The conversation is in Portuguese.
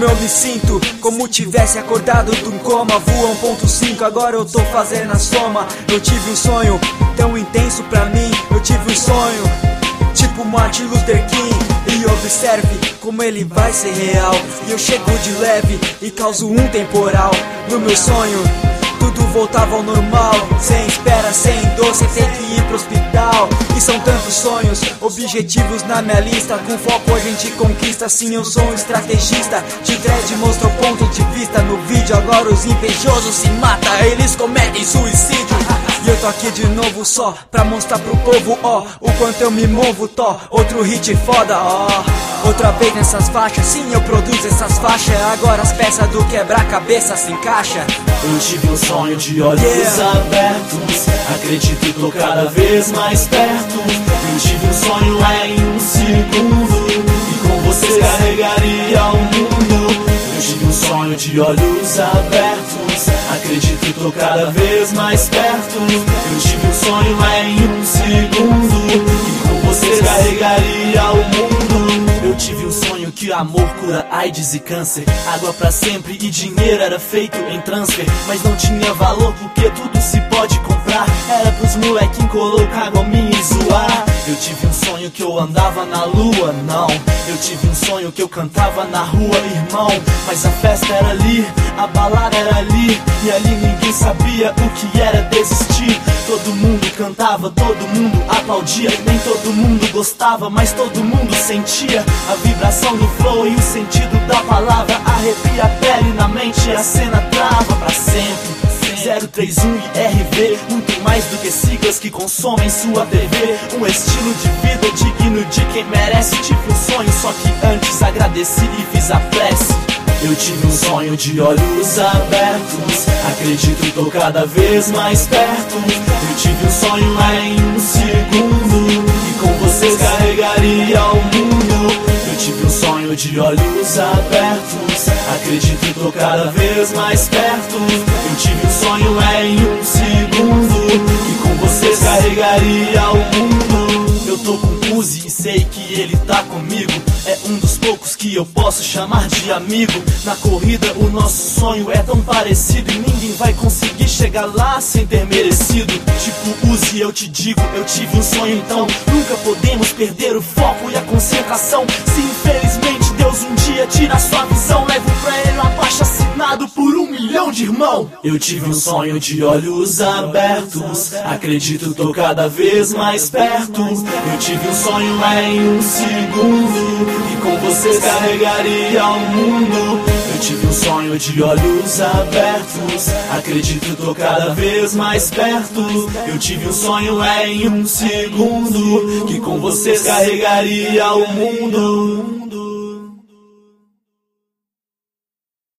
eu me sinto, como tivesse acordado de um coma. Voa 1.5, agora eu tô fazendo a soma. Eu tive um sonho tão intenso pra mim. Eu tive um sonho tipo Martin Luther King. E observe como ele vai ser real. E eu chego de leve e causo um temporal. No meu sonho tudo voltava ao normal, sem espera, sem dor, sem ter que ir pro hospital. E são tantos sonhos, objetivos na minha lista. Com foco a gente conquista, sim eu sou um estrategista. De dread mostra o ponto de vista no vídeo. Agora os invejosos se matam, eles cometem suicídio. E eu tô aqui de novo só pra mostrar pro povo, ó, o quanto eu me movo, tó. Outro hit foda, ó. Outra vez nessas faixas, sim eu produzo essas faixas. Agora as peças do quebra-cabeça se encaixam. Eu tive um sonho de olhos abertos. Acredito, tô cada vez mais perto. Eu tive um sonho em um segundo, e com você carregaria o mundo. Eu tive um sonho de olhos abertos. Acredito, tô cada vez mais perto. Eu tive um sonho em um segundo, e com você carregaria o mundo. Eu tive um sonho que amor cura AIDS e câncer, água pra sempre e dinheiro era feito em transfer. Mas não tinha valor porque tudo se pode comprar. Era pros molequinhos colocar gominha e zoar. Eu tive um sonho que eu andava na lua, não. Eu tive um sonho que eu cantava na rua, irmão. Mas a festa era ali, a balada era ali, e ali ninguém sabia o que era desistir. Todo mundo cantava, todo mundo aplaudia. Nem todo mundo gostava, mas todo mundo sentia a vibração do flow e o sentido da palavra. Arrepia a pele na mente, a cena trava pra sempre. 031 e RV, muito mais do que siglas que consomem sua TV. Um estilo de vida digno de quem merece. Tive um sonho, só que antes agradeci e fiz a prece. Eu tive um sonho de olhos abertos. Acredito, tô cada vez mais perto. Eu tive um sonho em um segundo, e com vocês carregaria o mundo. Eu tive um sonho de olhos abertos. Acredito, tô cada vez mais perto. Eu tive um sonho em um segundo, e com vocês carregaria o mundo. Eu tô com o Uzi e sei que ele tá comigo. É um dos poucos que eu posso chamar de amigo. Na corrida o nosso sonho é tão parecido, e ninguém vai conseguir chegar lá sem ter merecido. Tipo Uzi, eu te digo, eu tive um sonho, então nunca podemos perder o foco e a concentração. Se infelizmente Deus um dia tira sua visão, levo pra ele um abaixo assinado por 1 milhão de irmão. Eu tive um sonho de olhos abertos. Acredito, tô cada vez mais perto. Eu tive um sonho em um segundo, e com vocês carregaria o mundo. Eu tive um sonho de olhos abertos. Acredito, tô cada vez mais perto. Eu tive um sonho em um segundo, que com vocês carregaria o mundo.